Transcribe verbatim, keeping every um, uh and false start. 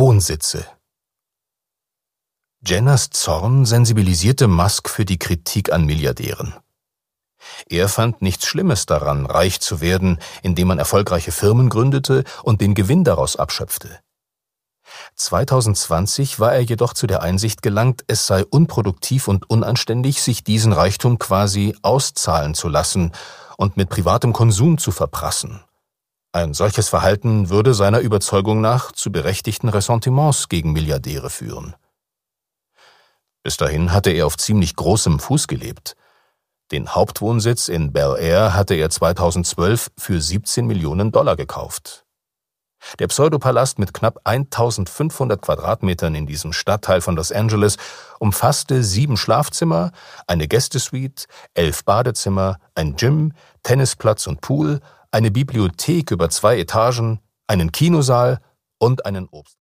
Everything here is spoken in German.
Wohnsitze. Jenners Zorn sensibilisierte Musk für die Kritik an Milliardären. Er fand nichts Schlimmes daran, reich zu werden, indem man erfolgreiche Firmen gründete und den Gewinn daraus abschöpfte. zweitausendzwanzig war er jedoch zu der Einsicht gelangt, es sei unproduktiv und unanständig, sich diesen Reichtum quasi auszahlen zu lassen und mit privatem Konsum zu verprassen. Ein solches Verhalten würde seiner Überzeugung nach zu berechtigten Ressentiments gegen Milliardäre führen. Bis dahin hatte er auf ziemlich großem Fuß gelebt. Den Hauptwohnsitz in Bel Air hatte er zweitausendzwölf für siebzehn Millionen Dollar gekauft. Der Pseudopalast mit knapp eintausendfünfhundert Quadratmetern in diesem Stadtteil von Los Angeles umfasste sieben Schlafzimmer, eine Gästesuite, elf Badezimmer, ein Gym, Tennisplatz und Pool, eine Bibliothek über zwei Etagen, einen Kinosaal und einen Obst